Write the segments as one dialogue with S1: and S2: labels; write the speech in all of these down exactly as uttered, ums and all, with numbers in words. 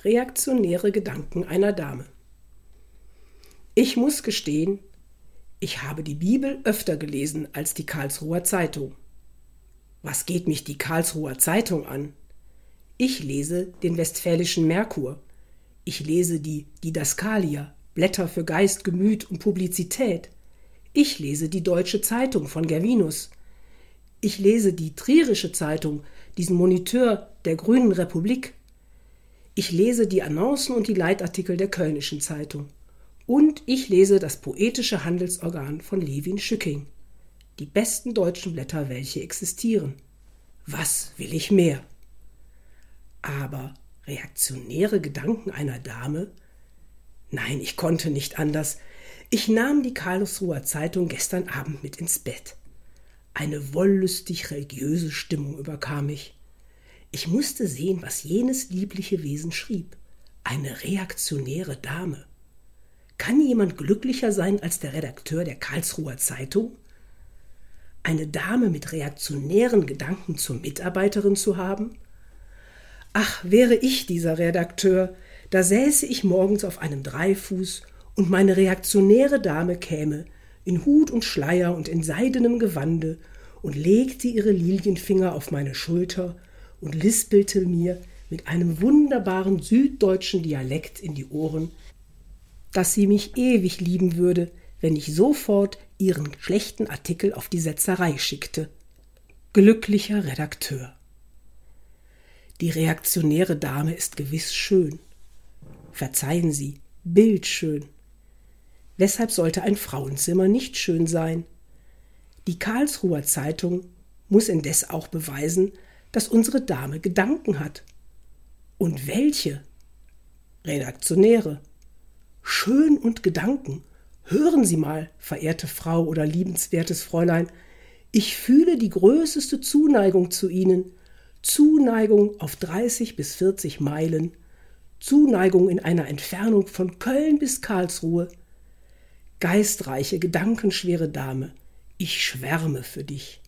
S1: Reaktionäre Gedanken einer Dame. Ich muss gestehen, ich habe die Bibel öfter gelesen als die Karlsruher Zeitung. Was geht mich die Karlsruher Zeitung an? Ich lese den Westfälischen Merkur. Ich lese die Didaskalia, Blätter für Geist, Gemüt und Publizität. Ich lese die Deutsche Zeitung von Gervinus. Ich lese die Trierische Zeitung, diesen Moniteur der Grünen Republik. Ich lese die Annoncen und die Leitartikel der Kölnischen Zeitung. Und ich lese das poetische Handelsorgan von Levin Schücking. Die besten deutschen Blätter, welche existieren. Was will ich mehr? Aber reaktionäre Gedanken einer Dame? Nein, ich konnte nicht anders. Ich nahm die Karlsruher Zeitung gestern Abend mit ins Bett. Eine wollüstig religiöse Stimmung überkam mich. Ich musste sehen, was jenes liebliche Wesen schrieb. Eine reaktionäre Dame. Kann jemand glücklicher sein als der Redakteur der Karlsruher Zeitung? Eine Dame mit reaktionären Gedanken zur Mitarbeiterin zu haben? Ach, wäre ich dieser Redakteur, da säße ich morgens auf einem Dreifuß und meine reaktionäre Dame käme, in Hut und Schleier und in seidenem Gewande, und legte ihre Lilienfinger auf meine Schulter und lispelte mir mit einem wunderbaren süddeutschen Dialekt in die Ohren, dass sie mich ewig lieben würde, wenn ich sofort ihren schlechten Artikel auf die Setzerei schickte. Glücklicher Redakteur. Die reaktionäre Dame ist gewiss schön. Verzeihen Sie, bildschön. Weshalb sollte ein Frauenzimmer nicht schön sein? Die Karlsruher Zeitung muss indes auch beweisen, dass unsere Dame Gedanken hat. Und welche? Redaktionäre. Schön und Gedanken. Hören Sie mal, verehrte Frau oder liebenswertes Fräulein, ich fühle die größte Zuneigung zu Ihnen, Zuneigung auf dreißig bis vierzig Meilen, Zuneigung in einer Entfernung von Köln bis Karlsruhe. Geistreiche, gedankenschwere Dame, ich schwärme für dich.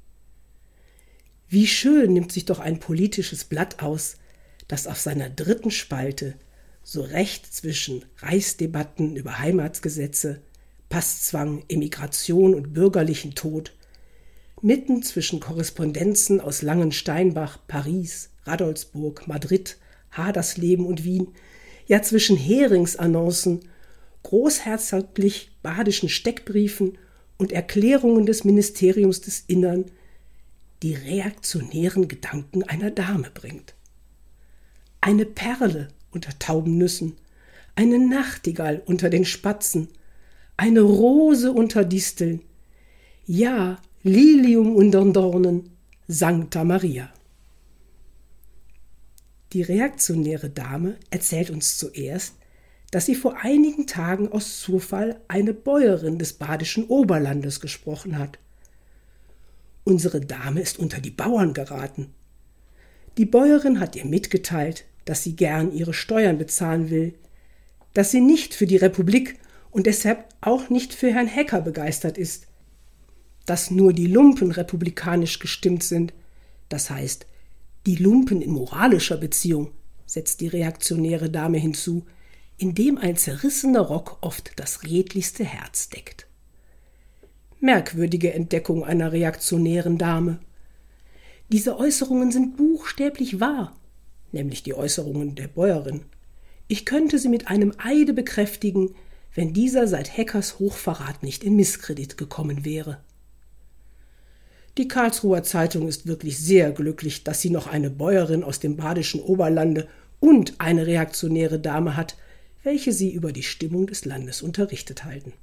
S1: Wie schön nimmt sich doch ein politisches Blatt aus, das auf seiner dritten Spalte so recht zwischen Reichsdebatten über Heimatsgesetze, Passzwang, Emigration und bürgerlichen Tod, mitten zwischen Korrespondenzen aus Langensteinbach, Paris, Radolsburg, Madrid, Hadersleben und Wien, ja zwischen Heringsannoncen, großherzoglich badischen Steckbriefen und Erklärungen des Ministeriums des Innern die reaktionären Gedanken einer Dame bringt. Eine Perle unter Taubennüssen, eine Nachtigall unter den Spatzen, eine Rose unter Disteln, ja, Lilium unter Dornen, Sancta Maria. Die reaktionäre Dame erzählt uns zuerst, dass sie vor einigen Tagen aus Zufall eine Bäuerin des badischen Oberlandes gesprochen hat. Unsere Dame ist unter die Bauern geraten. Die Bäuerin hat ihr mitgeteilt, dass sie gern ihre Steuern bezahlen will, dass sie nicht für die Republik und deshalb auch nicht für Herrn Hecker begeistert ist, dass nur die Lumpen republikanisch gestimmt sind, das heißt, die Lumpen in moralischer Beziehung, setzt die reaktionäre Dame hinzu, indem ein zerrissener Rock oft das redlichste Herz deckt. Merkwürdige Entdeckung einer reaktionären Dame. Diese Äußerungen sind buchstäblich wahr, nämlich die Äußerungen der Bäuerin. Ich könnte sie mit einem Eide bekräftigen, wenn dieser seit Heckers Hochverrat nicht in Misskredit gekommen wäre. Die Karlsruher Zeitung ist wirklich sehr glücklich, dass sie noch eine Bäuerin aus dem badischen Oberlande und eine reaktionäre Dame hat, welche sie über die Stimmung des Landes unterrichtet halten.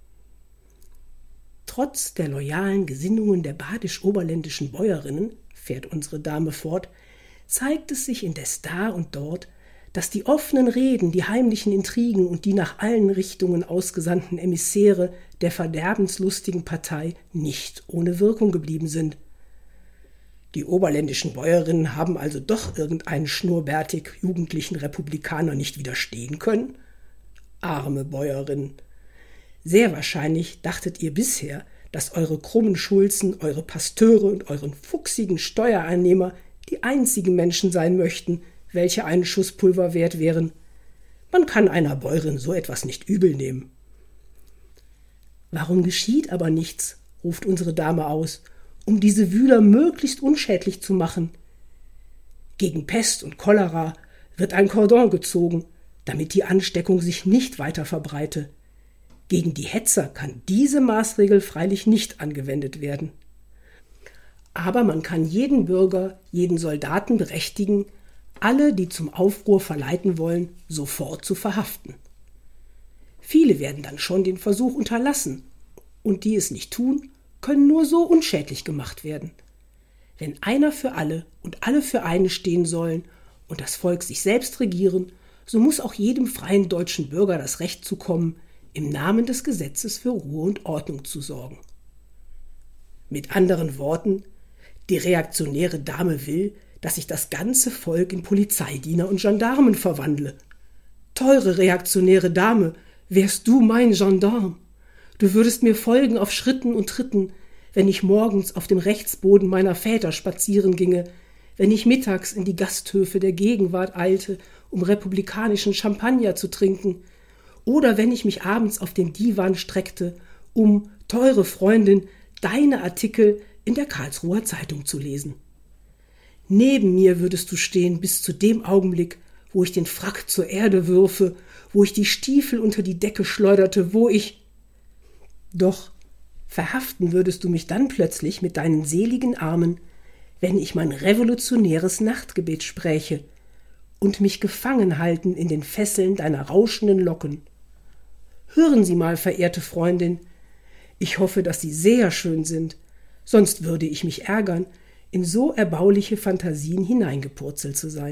S1: Trotz der loyalen Gesinnungen der badisch-oberländischen Bäuerinnen, fährt unsere Dame fort, zeigt es sich indes da und dort, dass die offenen Reden, die heimlichen Intrigen und die nach allen Richtungen ausgesandten Emissäre der verderbenslustigen Partei nicht ohne Wirkung geblieben sind. Die oberländischen Bäuerinnen haben also doch irgendeinen schnurrbärtig jugendlichen Republikaner nicht widerstehen können? Arme Bäuerinnen! Sehr wahrscheinlich dachtet ihr bisher, dass eure krummen Schulzen, eure Pasteure und euren fuchsigen Steuereinnehmer die einzigen Menschen sein möchten, welche einen Schuss Pulver wert wären. Man kann einer Bäuerin so etwas nicht übel nehmen. »Warum geschieht aber nichts?« ruft unsere Dame aus, »um diese Wühler möglichst unschädlich zu machen? Gegen Pest und Cholera wird ein Kordon gezogen, damit die Ansteckung sich nicht weiter verbreite. Gegen die Hetzer kann diese Maßregel freilich nicht angewendet werden. Aber man kann jeden Bürger, jeden Soldaten berechtigen, alle, die zum Aufruhr verleiten wollen, sofort zu verhaften. Viele werden dann schon den Versuch unterlassen, und die es nicht tun, können nur so unschädlich gemacht werden. Wenn einer für alle und alle für eine stehen sollen und das Volk sich selbst regieren, so muss auch jedem freien deutschen Bürger das Recht zukommen, im Namen des Gesetzes für Ruhe und Ordnung zu sorgen. Mit anderen Worten, die reaktionäre Dame will, dass ich das ganze Volk in Polizeidiener und Gendarmen verwandle. Teure reaktionäre Dame, wärst du mein Gendarm? Du würdest mir folgen auf Schritten und Tritten, wenn ich morgens auf dem Rechtsboden meiner Väter spazieren ginge, wenn ich mittags in die Gasthöfe der Gegenwart eilte, um republikanischen Champagner zu trinken, oder wenn ich mich abends auf den Divan streckte, um, teure Freundin, deine Artikel in der Karlsruher Zeitung zu lesen. Neben mir würdest du stehen bis zu dem Augenblick, wo ich den Frack zur Erde würfe, wo ich die Stiefel unter die Decke schleuderte, wo ich... Doch verhaften würdest du mich dann plötzlich mit deinen seligen Armen, wenn ich mein revolutionäres Nachtgebet spräche und mich gefangen halten in den Fesseln deiner rauschenden Locken. Hören Sie mal, verehrte Freundin, ich hoffe, dass Sie sehr schön sind, sonst würde ich mich ärgern, in so erbauliche Fantasien hineingepurzelt zu sein.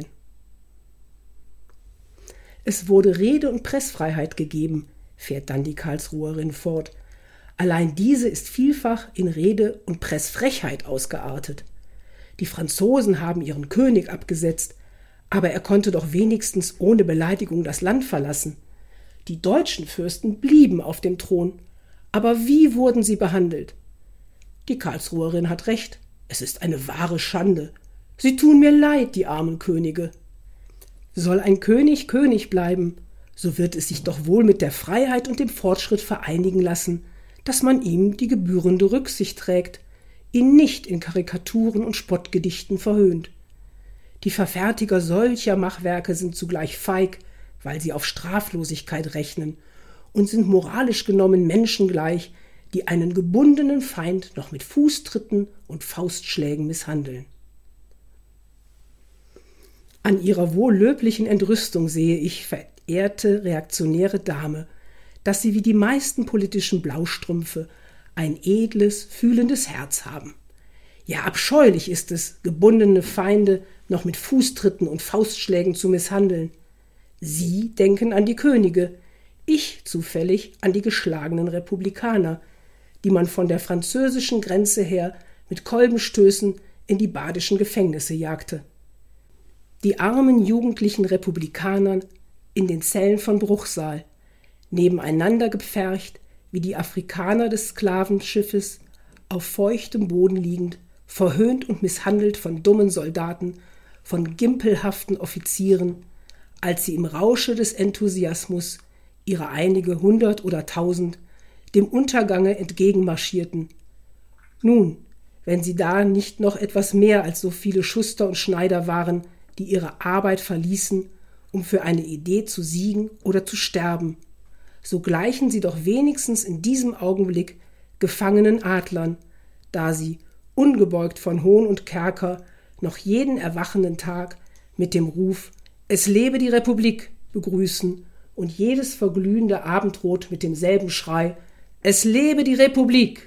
S1: Es wurde Rede- und Pressfreiheit gegeben, fährt dann die Karlsruherin fort. Allein diese ist vielfach in Rede- und Pressfrechheit ausgeartet. Die Franzosen haben ihren König abgesetzt, aber er konnte doch wenigstens ohne Beleidigung das Land verlassen. Die deutschen Fürsten blieben auf dem Thron. Aber wie wurden sie behandelt? Die Karlsruherin hat recht. Es ist eine wahre Schande. Sie tun mir leid, die armen Könige. Soll ein König König bleiben, so wird es sich doch wohl mit der Freiheit und dem Fortschritt vereinigen lassen, dass man ihm die gebührende Rücksicht trägt, ihn nicht in Karikaturen und Spottgedichten verhöhnt. Die Verfertiger solcher Machwerke sind zugleich feig, weil sie auf Straflosigkeit rechnen, und sind moralisch genommen menschengleich, die einen gebundenen Feind noch mit Fußtritten und Faustschlägen misshandeln. An ihrer wohl löblichen Entrüstung sehe ich, verehrte reaktionäre Dame, dass sie wie die meisten politischen Blaustrümpfe ein edles, fühlendes Herz haben. Ja, abscheulich ist es, gebundene Feinde noch mit Fußtritten und Faustschlägen zu misshandeln. Sie denken an die Könige, ich zufällig an die geschlagenen Republikaner, die man von der französischen Grenze her mit Kolbenstößen in die badischen Gefängnisse jagte. Die armen jugendlichen Republikaner in den Zellen von Bruchsal, nebeneinander gepfercht, wie die Afrikaner des Sklavenschiffes, auf feuchtem Boden liegend, verhöhnt und misshandelt von dummen Soldaten, von gimpelhaften Offizieren, als sie im Rausche des Enthusiasmus ihrer einige hundert oder tausend dem Untergange entgegenmarschierten. Nun, wenn sie da nicht noch etwas mehr als so viele Schuster und Schneider waren, die ihre Arbeit verließen, um für eine Idee zu siegen oder zu sterben, so gleichen sie doch wenigstens in diesem Augenblick gefangenen Adlern, da sie, ungebeugt von Hohn und Kerker, noch jeden erwachenden Tag mit dem Ruf »Es lebe die Republik« begrüßen und jedes verglühende Abendrot mit demselben Schrei »Es lebe die Republik«.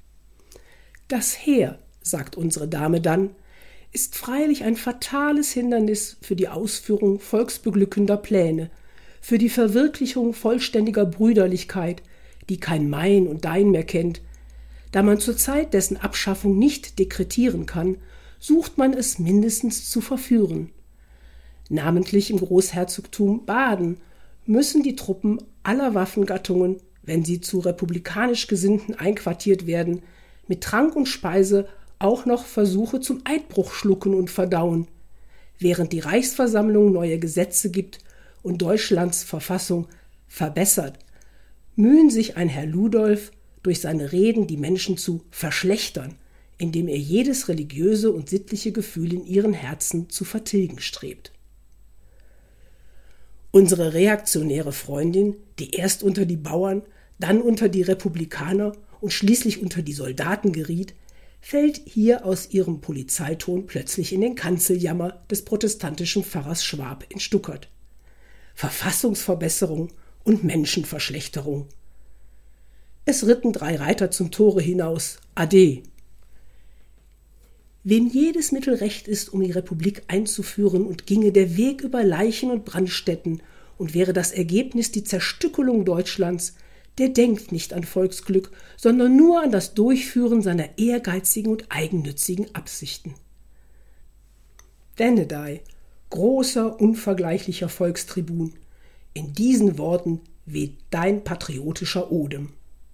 S1: Das Heer, sagt unsere Dame dann, ist freilich ein fatales Hindernis für die Ausführung volksbeglückender Pläne, für die Verwirklichung vollständiger Brüderlichkeit, die kein Mein und Dein mehr kennt. Da man zur Zeit dessen Abschaffung nicht dekretieren kann, sucht man es mindestens zu verführen. Namentlich im Großherzogtum Baden müssen die Truppen aller Waffengattungen, wenn sie zu republikanisch Gesinnten einquartiert werden, mit Trank und Speise auch noch Versuche zum Eidbruch schlucken und verdauen. während die Reichsversammlung neue Gesetze gibt und Deutschlands Verfassung verbessert, mühen sich ein Herr Ludolf durch seine Reden die Menschen zu verschlechtern, indem er jedes religiöse und sittliche Gefühl in ihren Herzen zu vertilgen strebt. Unsere reaktionäre Freundin, die erst unter die Bauern, dann unter die Republikaner und schließlich unter die Soldaten geriet, fällt hier aus ihrem Polizeiton plötzlich in den Kanzeljammer des protestantischen Pfarrers Schwab in Stuttgart. Verfassungsverbesserung und Menschenverschlechterung. Es ritten drei Reiter zum Tore hinaus. Ade! Wem jedes Mittel recht ist, um die Republik einzuführen, und ginge der Weg über Leichen und Brandstätten, und wäre das Ergebnis die Zerstückelung Deutschlands, der denkt nicht an Volksglück, sondern nur an das Durchführen seiner ehrgeizigen und eigennützigen Absichten. Denedei, großer, unvergleichlicher Volkstribun, in diesen Worten weht dein patriotischer Odem.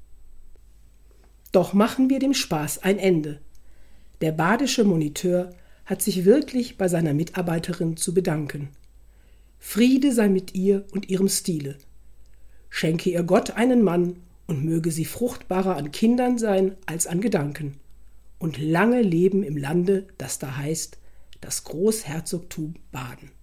S1: Doch machen wir dem Spaß ein Ende. Der badische Moniteur hat sich wirklich bei seiner Mitarbeiterin zu bedanken. Friede sei mit ihr und ihrem Stile. Schenke ihr Gott einen Mann und möge sie fruchtbarer an Kindern sein als an Gedanken. Und lange leben im Lande, das da heißt, das Großherzogtum Baden.